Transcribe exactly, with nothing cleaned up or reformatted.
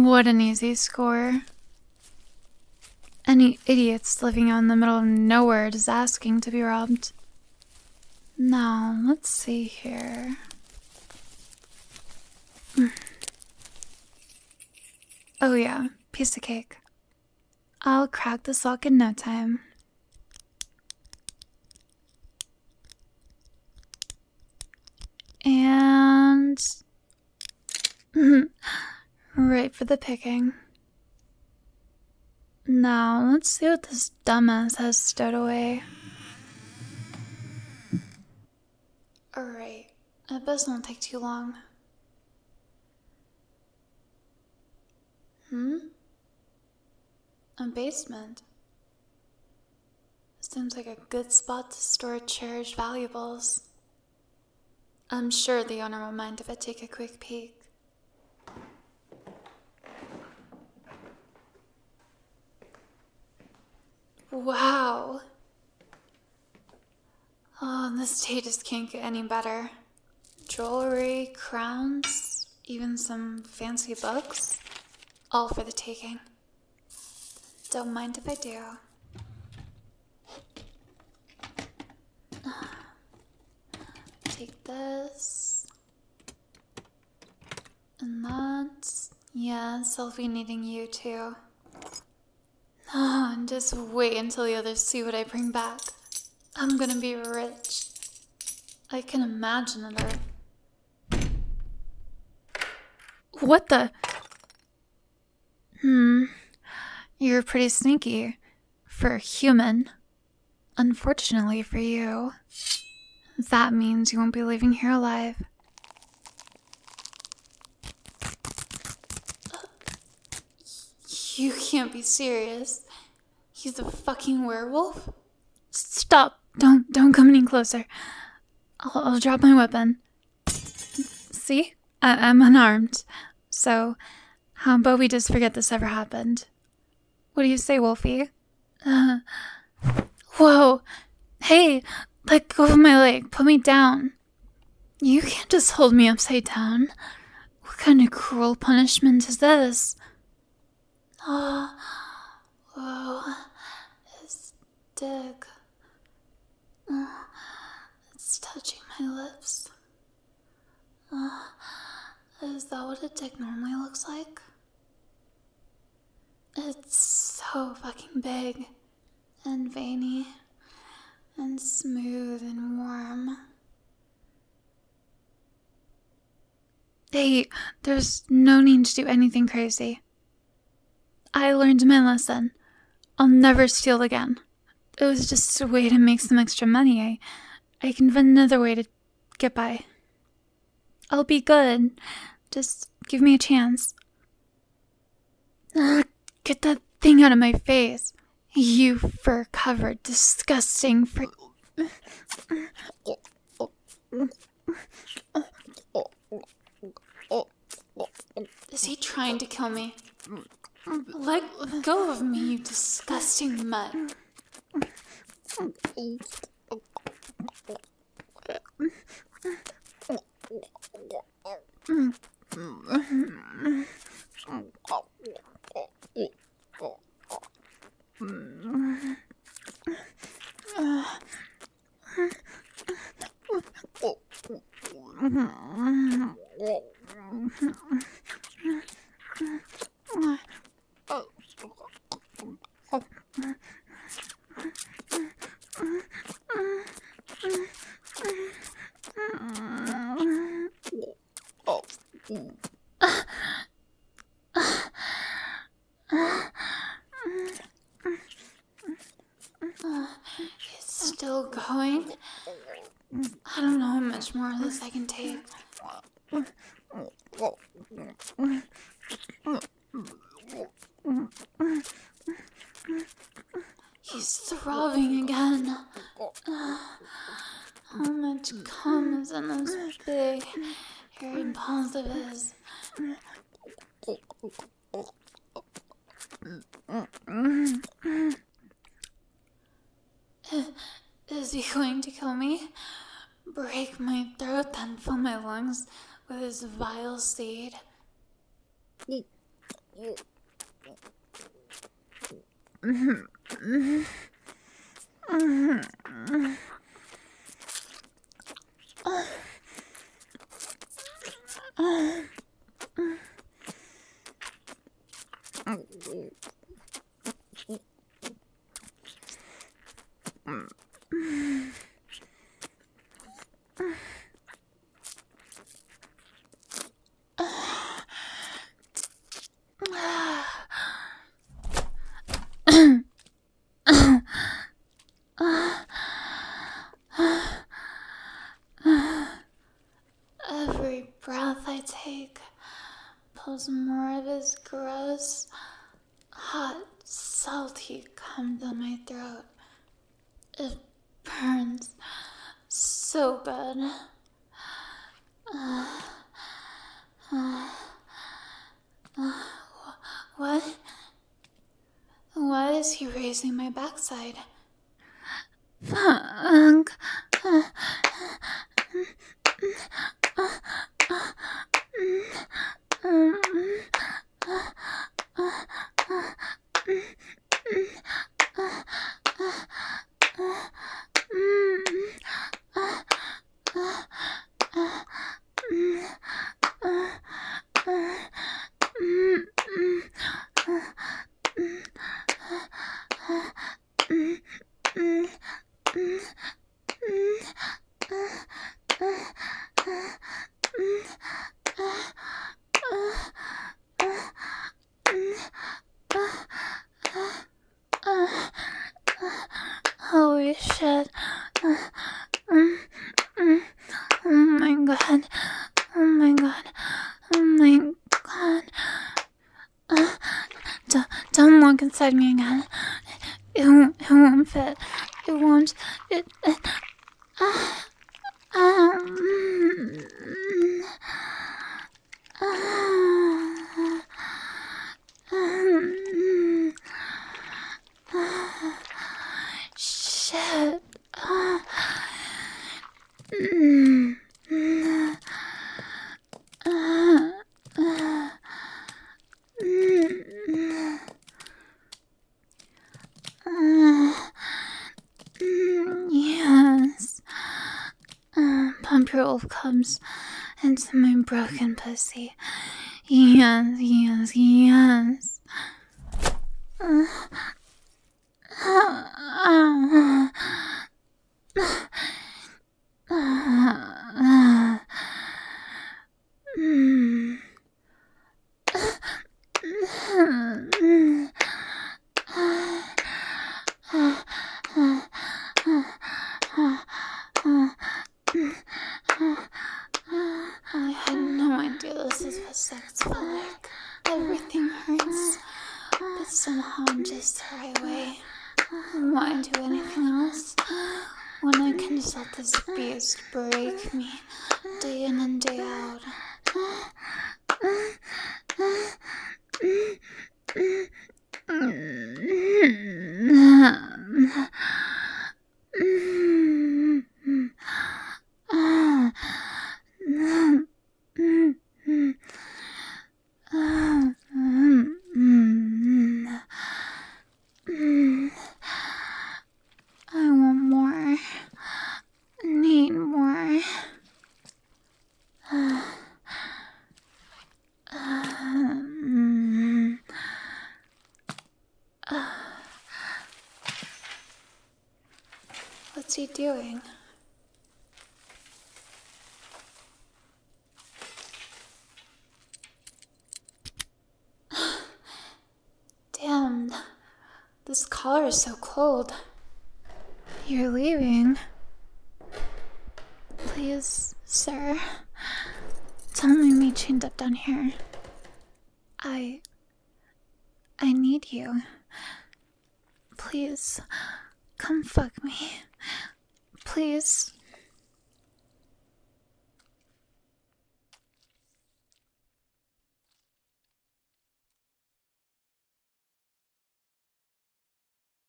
What an easy score. Any idiots living out in the middle of nowhere just asking to be robbed. Now, let's see here. Oh yeah, piece of cake. I'll crack this lock in no time. And... right for the picking. Now, let's see what this dumbass has stowed away. Alright, I bet this won't take too long. Hmm? A basement? Seems like a good spot to store cherished valuables. I'm sure the owner won't mind if I take a quick peek. Wow. Oh, this day just can't get any better. Jewelry, crowns, even some fancy books. All for the taking. Don't mind if I do. Take this. And that. Yes, I'll be needing you too. Oh, and just wait until the others see what I bring back. I'm gonna be rich. I can imagine it. What the? Hmm. You're pretty sneaky. For a human. Unfortunately for you. That means you won't be leaving here alive. You can't be serious. He's a fucking werewolf? Stop. Don't don't come any closer. I'll, I'll drop my weapon. See? I, I'm unarmed. So, how about we just forget this ever happened? What do you say, Wolfie? Uh, whoa. Hey, let go of my leg. Put me down. You can't just hold me upside down. What kind of cruel punishment is this? Oh, whoa. His dick. Oh, it's touching my lips. Oh, is that what a dick normally looks like? It's so fucking big and veiny and smooth and warm. Hey, there's no need to do anything crazy. I learned my lesson. I'll never steal again. It was just a way to make some extra money. I, I can find another way to get by. I'll be good. Just give me a chance. Ugh, get that thing out of my face. You fur-covered, disgusting fr- Is he trying to kill me? Let go of me, you disgusting mutt. It's still going. I don't know how much more of this I can take. He's throbbing again. How much cum is in those big, hairy balls of his? Is he going to kill me? Break my throat, then fill my lungs with his vile seed? Every breath I take pulls more of his gross, hot, salty cum down my throat. It burns so bad. Uh, uh, uh, what? Why is he raising my backside? Fuck. Holy shit. Oh my god. Oh my god. Oh my god. Uh, don't, don't look inside me again. It won't, it won't fit. It won't. It. it uh, um, uh, um, uh, shit. Uh, mm, mm, uh, uh, mm, uh, mm, yes. Uh, Pump your wolf comes into my broken pussy. Yes, yes, yes. Uh, uh, uh, uh, uh, mm. I had no idea this is what sex felt like. Everything hurts, but somehow I'm just the right way. Why do anything else when I can just let this beast break me day in and day out? I want more. Need more. Um, What's he doing? Damn, this collar is so cold. You're leaving. Please, sir, don't leave me chained up down here. I... I need you. Please, come fuck me. Please.